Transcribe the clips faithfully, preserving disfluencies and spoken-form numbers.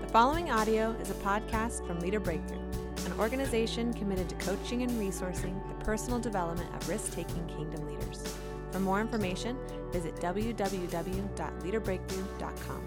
following audio is a podcast from Leader Breakthrough, an organization committed to coaching and resourcing the personal development of risk-taking kingdom leaders. For more information, visit w w w dot leader breakthrough dot com.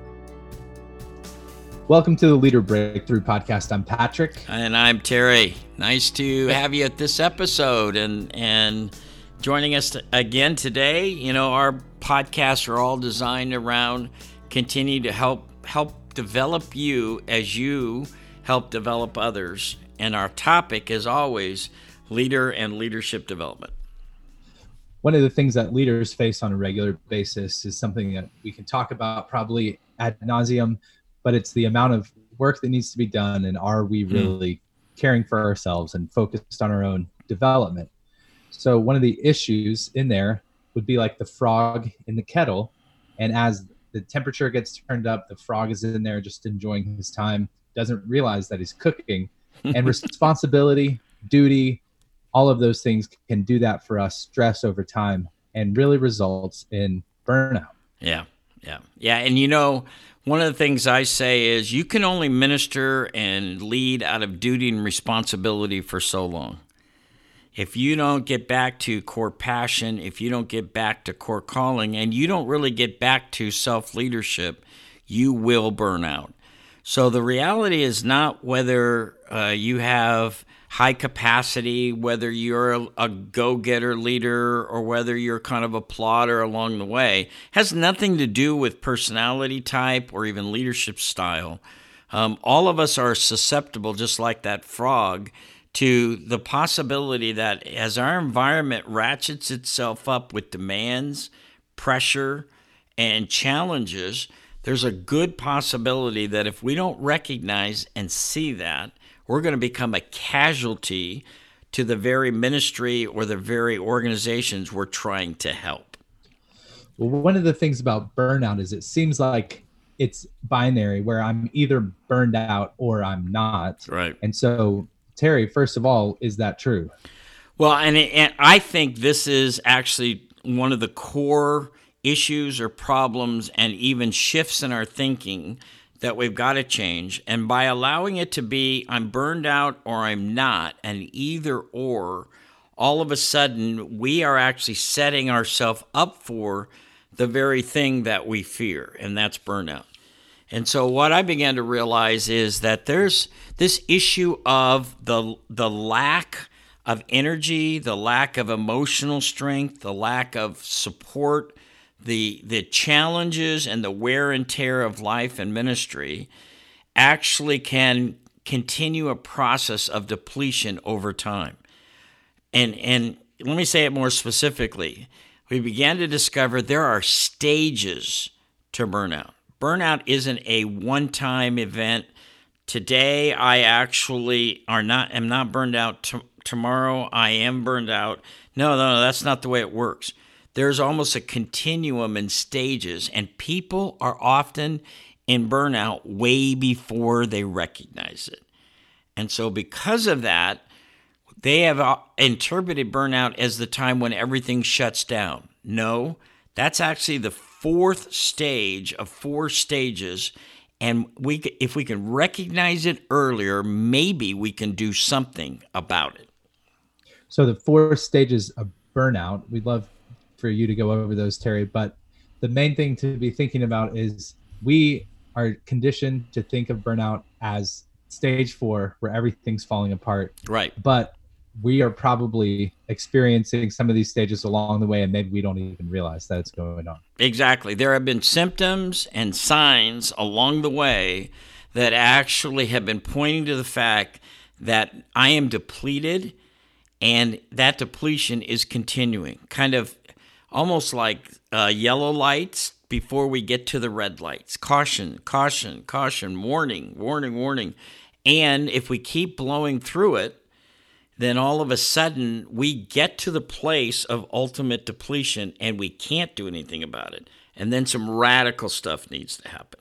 Welcome to the Leader Breakthrough podcast. I'm Patrick. And I'm Terry. Nice to have you at this episode and and joining us again today. You know, our podcasts are all designed around continue to help help develop you as you help develop others. And our topic is always leader and leadership development. One of the things that leaders face on a regular basis is something that we can talk about probably ad nauseum, but it's the amount of work that needs to be done, and are we really mm. caring for ourselves and focused on our own development? So one of the issues in there would be like the frog in the kettle, and as the temperature gets turned up, the frog is in there just enjoying his time, doesn't realize that he's cooking, and responsibility, duty, all of those things can do that for us, stress over time, and really results in burnout. Yeah, yeah, yeah. And you know, one of the things I say is you can only minister and lead out of duty and responsibility for so long. If you don't get back to core passion, if you don't get back to core calling, and you don't really get back to self-leadership, you will burn out. So the reality is not whether uh, you have high capacity, whether you're a, a go-getter leader or whether you're kind of a plodder along the way. It has nothing to do with personality type or even leadership style. Um, all of us are susceptible, just like that frog, to the possibility that as our environment ratchets itself up with demands, pressure, and challenges, there's a good possibility that if we don't recognize and see that, we're going to become a casualty to the very ministry or the very organizations we're trying to help. Well, one of the things about burnout is it seems like it's binary, where I'm either burned out or I'm not. Right. And so, Terry, first of all, is that true? Well, and, and I think this is actually one of the core issues or problems and even shifts in our thinking that we've got to change. And by allowing it to be I'm burned out or I'm not, and either or, all of a sudden we are actually setting ourselves up for the very thing that we fear, and that's burnout. And so what I began to realize is that there's this issue of the the lack of energy, the lack of emotional strength, the lack of support, the the challenges and the wear and tear of life and ministry actually can continue a process of depletion over time. And and let me say it more specifically. We began to discover there are stages to burnout. Burnout isn't a one-time event. Today, I actually are not am not burned out. T- tomorrow, I am burned out. No, no, no, that's not the way it works. There's almost a continuum in stages, and people are often in burnout way before they recognize it. And so because of that, they have interpreted burnout as the time when everything shuts down. No, that's actually the fourth stage of four stages, and we, if we can recognize it earlier, maybe we can do something about it. So the four stages of burnout, we'd love for you to go over those, Terry, but the main thing to be thinking about is we are conditioned to think of burnout as stage four, where everything's falling apart. Right. But we are probably experiencing some of these stages along the way, and maybe we don't even realize that it's going on. Exactly. There have been symptoms and signs along the way that actually have been pointing to the fact that I am depleted, and that depletion is continuing, kind of almost like uh, yellow lights before we get to the red lights. Caution, caution, caution, warning, warning, warning. And if we keep blowing through it, then all of a sudden we get to the place of ultimate depletion and we can't do anything about it. And then some radical stuff needs to happen.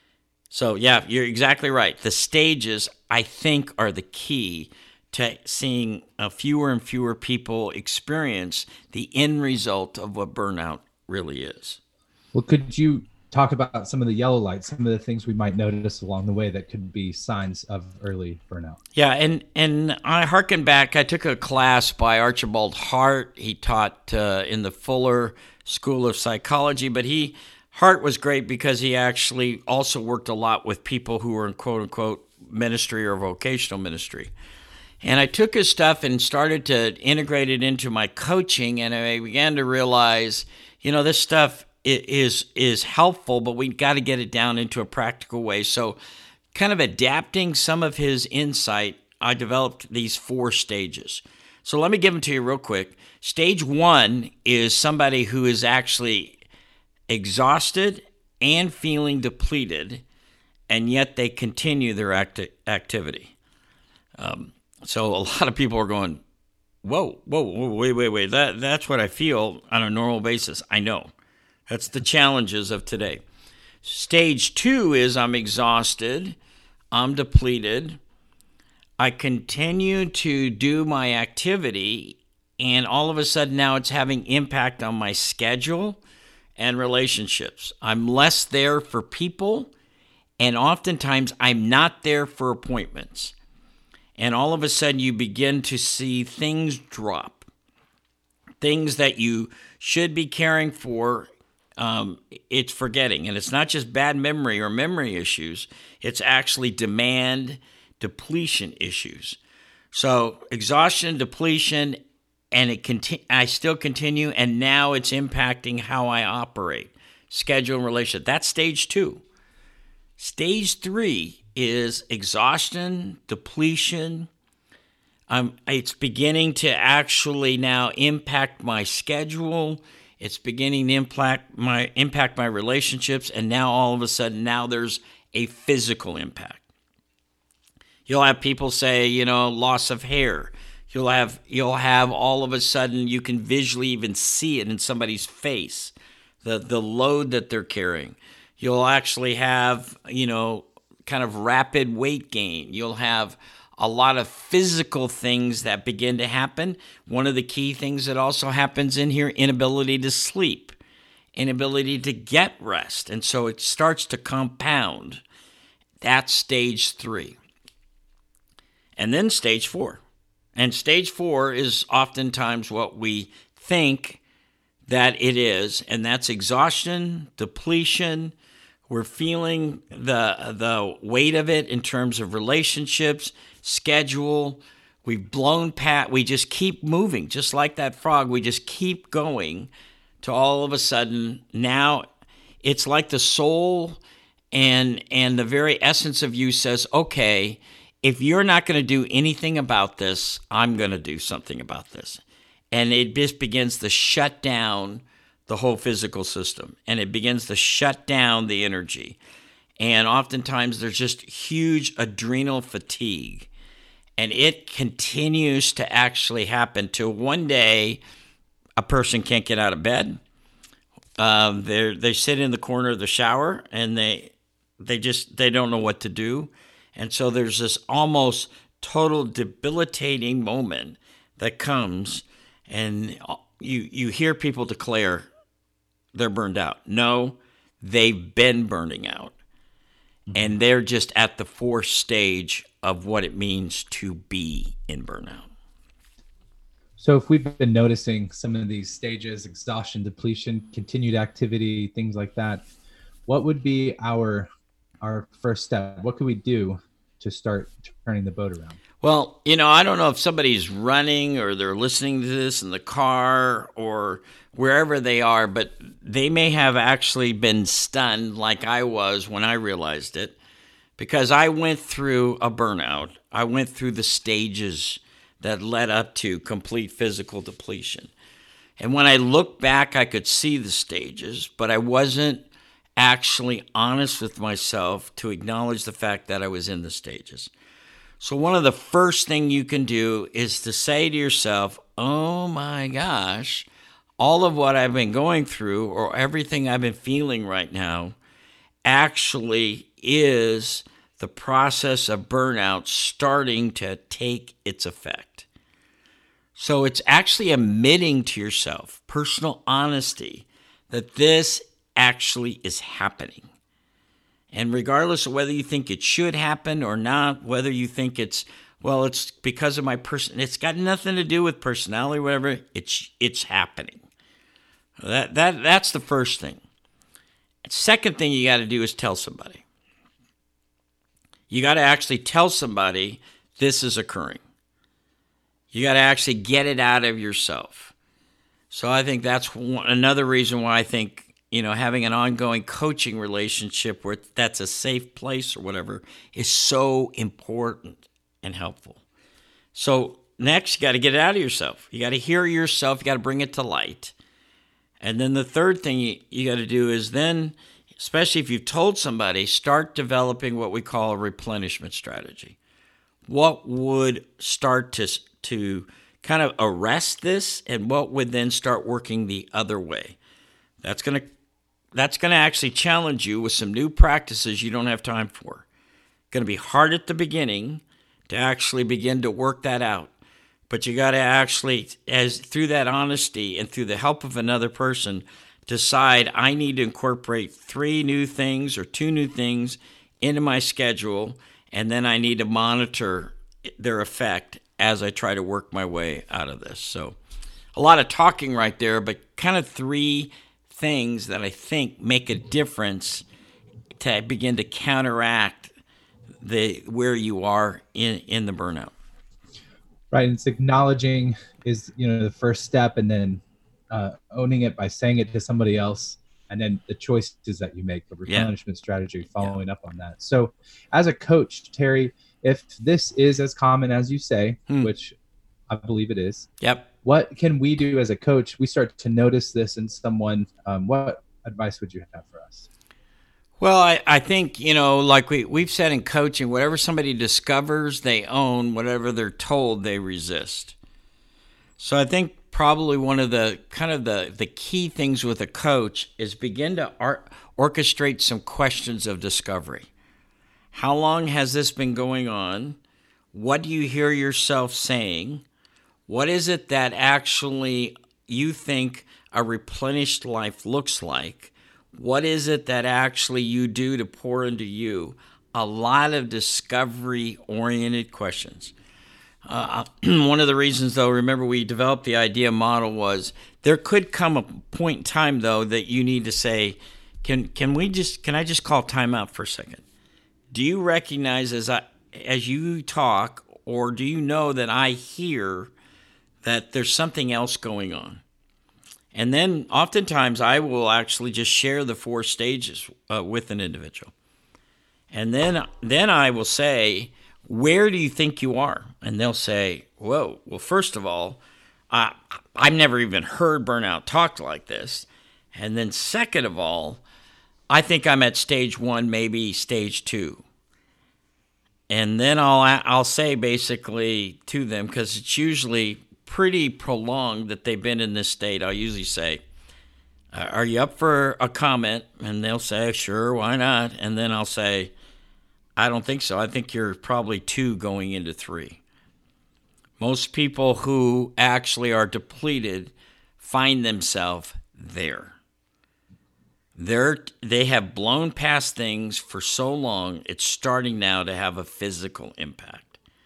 So yeah, you're exactly right. The stages, I think, are the key to seeing uh, fewer and fewer people experience the end result of what burnout really is. Well, could you talk about some of the yellow lights, some of the things we might notice along the way that could be signs of early burnout. Yeah, and, and I hearken back. I took a class by Archibald Hart. He taught uh, in the Fuller School of Psychology, but he Hart was great because he actually also worked a lot with people who were in quote-unquote ministry or vocational ministry. And I took his stuff and started to integrate it into my coaching, and I began to realize, you know, this stuff is is helpful, but we got to get it down into a practical way. So kind of adapting some of his insight, I developed these four stages. So let me give them to you real quick. Stage one is somebody who is actually exhausted and feeling depleted, and yet they continue their acti- activity. Um, so a lot of people are going, whoa, whoa, whoa, wait, wait, wait. That, that's what I feel on a normal basis. I know. That's the challenges of today. Stage two is I'm exhausted, I'm depleted, I continue to do my activity, and all of a sudden now it's having impact on my schedule and relationships. I'm less there for people, and oftentimes I'm not there for appointments. And all of a sudden you begin to see things drop, things that you should be caring for. Um, it's forgetting, and it's not just bad memory or memory issues. It's actually demand depletion issues. So exhaustion, depletion, and it conti- I still continue, and now it's impacting how I operate, schedule, and relationship. That's stage two. Stage three is exhaustion, depletion. Um, it's beginning to actually now impact my schedule. It's beginning to impact my impact my relationships, and now all of a sudden, now there's a physical impact. You'll have people say, you know, loss of hair. You'll have you'll have all of a sudden, you can visually even see it in somebody's face, the the load that they're carrying. You'll actually have, you know, kind of rapid weight gain. You'll have a lot of physical things that begin to happen. One of the key things that also happens in here, inability to sleep, inability to get rest. And so it starts to compound. That's stage three. And then stage four. And stage four is oftentimes what we think that it is, and that's exhaustion, depletion. We're feeling the the weight of it in terms of relationships, schedule. We've blown past, we just keep moving, just like that frog. We just keep going to all of a sudden, now it's like the soul and and the very essence of you says, okay, if you're not going to do anything about this, I'm going to do something about this. And it just begins to shut down the whole physical system, and it begins to shut down the energy. And oftentimes there's just huge adrenal fatigue, and it continues to actually happen till one day a person can't get out of bed. Um, they they sit in the corner of the shower, and they they just they don't know what to do. And so there's this almost total debilitating moment that comes, and you you hear people declare they're burned out. No, they've been burning out. Mm-hmm. And they're just at the fourth stage of what it means to be in burnout. So if we've been noticing some of these stages, exhaustion, depletion, continued activity, things like that, what would be our our first step? What could we do to start turning the boat around? Well, you know, I don't know if somebody's running or they're listening to this in the car or wherever they are, but they may have actually been stunned like I was when I realized it, because I went through a burnout. I went through the stages that led up to complete physical depletion. And when I look back, I could see the stages, but I wasn't actually honest with myself to acknowledge the fact that I was in the stages. So one of the first things you can do is to say to yourself, oh my gosh, all of what I've been going through or everything I've been feeling right now actually is the process of burnout starting to take its effect. So it's actually admitting to yourself, personal honesty, that this actually is happening. And regardless of whether you think it should happen or not, whether you think it's, well, it's because of my person, it's got nothing to do with personality, whatever, it's it's happening. That that that's the first thing. Second thing you got to do is tell somebody. You got to actually tell somebody this is occurring. You got to actually get it out of yourself. So I think that's one, another reason why I think, you know, having an ongoing coaching relationship where that's a safe place or whatever is so important and helpful. So next, you got to get it out of yourself. You got to hear yourself. You got to bring it to light. And then the third thing you, you got to do is then, especially if you've told somebody, start developing what we call a replenishment strategy. What would start to to kind of arrest this, and what would then start working the other way? That's gonna that's gonna actually challenge you with some new practices you don't have time for. Going to be hard at the beginning to actually begin to work that out, but you got to actually, as through that honesty and through the help of another person, decide I need to incorporate three new things or two new things into my schedule, and then I need to monitor their effect as I try to work my way out of this. So a lot of talking right there, but kind of three things that I think make a difference to begin to counteract the where you are in, in the burnout. Right. And it's acknowledging is, you know, the first step, and then uh, owning it by saying it to somebody else, and then the choices that you make, the replenishment yeah. strategy following yeah. up on that. So as a coach, Terry, if this is as common as you say, hmm. which I believe it is, yep. what can we do as a coach? We start to notice this in someone. Um, what advice would you have for us? Well, I, I think, you know, like we, we've said in coaching, whatever somebody discovers, they own. Whatever they're told, they resist. So I think probably one of the kind of the, the key things with a coach is begin to ar- orchestrate some questions of discovery. How long has this been going on? What do you hear yourself saying? What is it that actually you think a replenished life looks like? What is it that actually you do to pour into you? A lot of discovery-oriented questions. Uh, one of the reasons, though, remember we developed the idea model was there could come a point in time, though, that you need to say, can can we just can I just call time out for a second? Do you recognize as I as you talk, or do you know that I hear that there's something else going on? And then oftentimes I will actually just share the four stages uh, with an individual. And then then I will say, where do you think you are? And they'll say, whoa, well, first of all, I, I've never even heard burnout talked like this. And then second of all, I think I'm at stage one, maybe stage two. And then I'll I'll say basically to them, because it's usually pretty prolonged that they've been in this state, I'll usually say, are you up for a comment? And they'll say, sure, why not? And then I'll say, I don't think so. I think you're probably two going into three. Most people who actually are depleted find themselves there. They're, they have blown past things for so long, it's starting now to have a physical impact.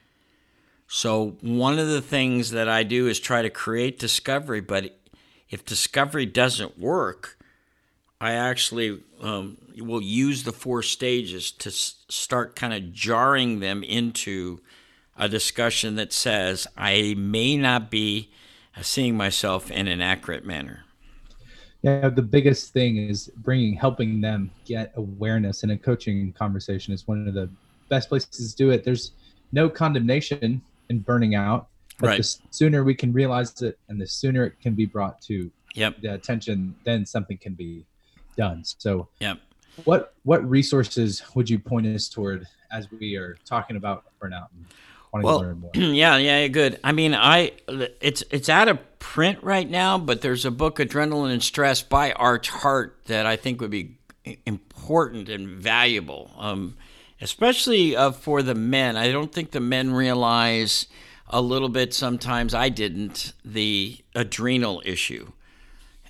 So one of the things that I do is try to create discovery, but if discovery doesn't work, I actually um, will use the four stages to s- start kind of jarring them into a discussion that says, I may not be seeing myself in an accurate manner. Yeah, the biggest thing is bringing, helping them get awareness, and a coaching conversation is one of the best places to do it. There's no condemnation in burning out, but right. the sooner we can realize it and the sooner it can be brought to yep. the attention, then something can be done. So yep. what what resources would you point us toward as we are talking about burnout and wanting well, to learn more? Yeah, yeah, good. I mean, I it's it's out of print right now, but there's a book, Adrenaline and Stress, by Arch Hart, that I think would be important and valuable. Um, especially uh, for the men. I don't think the men realize a little bit, sometimes I didn't, the adrenal issue.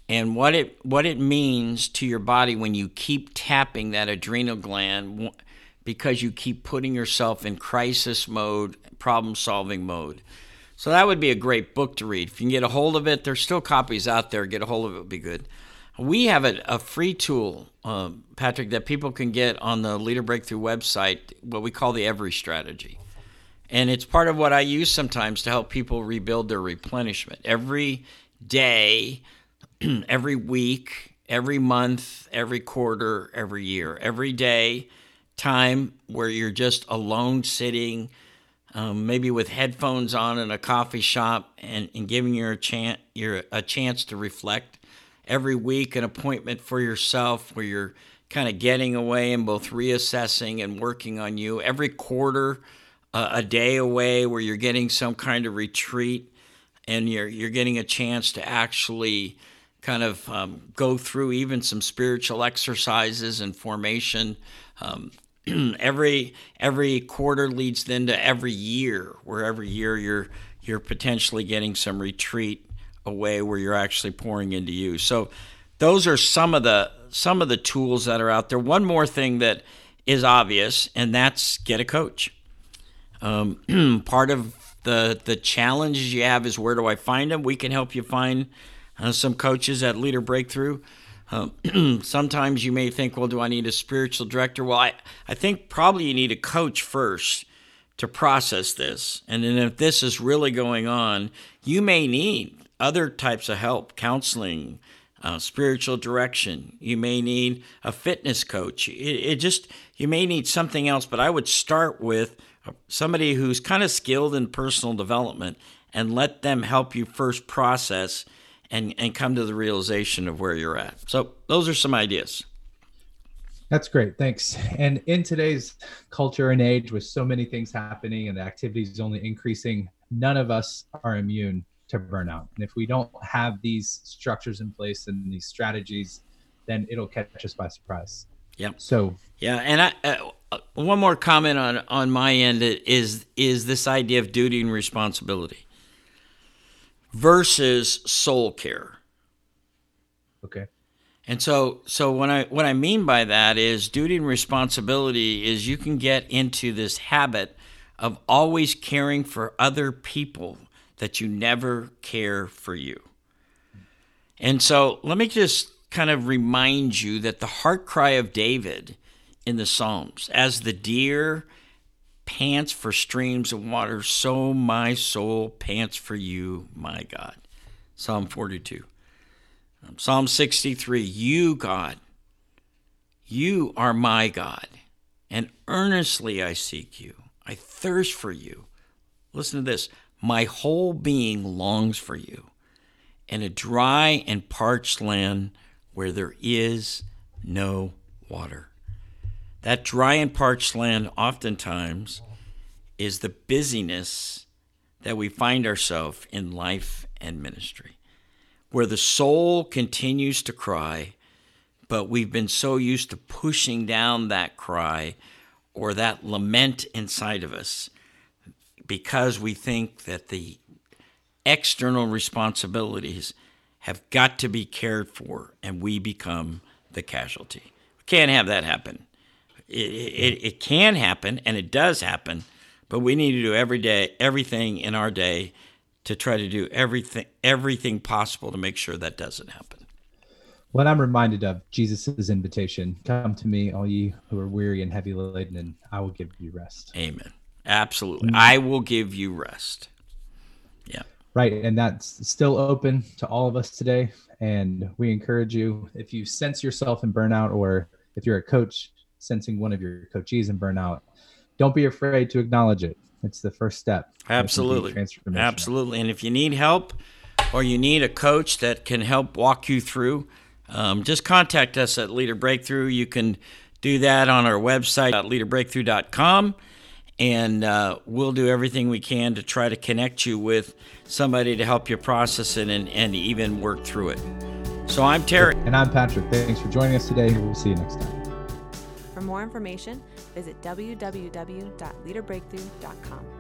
and what it what it means to your body when you keep tapping that adrenal gland because you keep putting yourself in crisis mode, problem-solving mode. So that would be a great book to read. If you can get a hold of it, there's still copies out there. Get a hold of it would be good. We have a, a free tool, um, Patrick, that people can get on the Leader Breakthrough website, what we call the Every Strategy. And it's part of what I use sometimes to help people rebuild their replenishment. Every day, every week, every month, every quarter, every year, every day, time where you're just alone sitting, um, maybe with headphones on in a coffee shop and, and giving your a chance, your a chance to reflect. Every week, an appointment for yourself where you're kind of getting away and both reassessing and working on you. Every quarter, uh, a day away where you're getting some kind of retreat and you're you're getting a chance to actually kind of um, go through even some spiritual exercises and formation. Um, every every quarter leads then to every year, where every year you're you're potentially getting some retreat away where you're actually pouring into you. So those are some of the some of the tools that are out there. One more thing that is obvious, and that's get a coach. Um, part of the the challenges you have is, where do I find them? We can help you find uh, some coaches at Leader Breakthrough. Um, sometimes you may think, well, do I need a spiritual director? Well, I, I think probably you need a coach first to process this. And then if this is really going on, you may need other types of help, counseling, uh, spiritual direction. You may need a fitness coach. It, it just, you may need something else, but I would start with somebody who's kind of skilled in personal development and let them help you first process and, and come to the realization of where you're at. So those are some ideas. That's great. Thanks. And in today's culture and age, with so many things happening and the activities only increasing, none of us are immune to burnout. And if we don't have these structures in place and these strategies, then it'll catch us by surprise. Yeah. So yeah, and I, uh, one more comment on on my end is is this idea of duty and responsibility versus soul care. Okay. And so so when I what I mean by that is duty and responsibility is you can get into this habit of always caring for other people that you never care for you. And so let me just kind of remind you that the heart cry of David in the Psalms, as the deer pants for streams of water, so my soul pants for you, my God. Psalm forty-two. Psalm sixty-three, you, God, you are my God, and earnestly I seek you. I thirst for you. Listen to this. My whole being longs for you in a dry and parched land where there is no water. That dry and parched land oftentimes is the busyness that we find ourselves in life and ministry, where the soul continues to cry, but we've been so used to pushing down that cry or that lament inside of us because we think that the external responsibilities have got to be cared for and we become the casualty. We can't have that happen. It, it, it can happen, and it does happen, but we need to do every day, everything in our day to try to do everything everything possible to make sure that doesn't happen. What I'm reminded of Jesus' invitation, come to me, all ye who are weary and heavy laden, and I will give you rest. Amen. Absolutely. Mm-hmm. I will give you rest. Yeah. Right. And that's still open to all of us today. And we encourage you, if you sense yourself in burnout, or if you're a coach sensing one of your coachees in burnout, don't be afraid to acknowledge it. It's the first step. Absolutely. Absolutely. And if you need help or you need a coach that can help walk you through, um, just contact us at Leader Breakthrough. You can do that on our website at leader breakthrough dot com. And uh, we'll do everything we can to try to connect you with somebody to help you process it and, and even work through it. So I'm Terry. And I'm Patrick. Thanks for joining us today. We'll see you next time. For more information, visit w w w dot leader breakthrough dot com.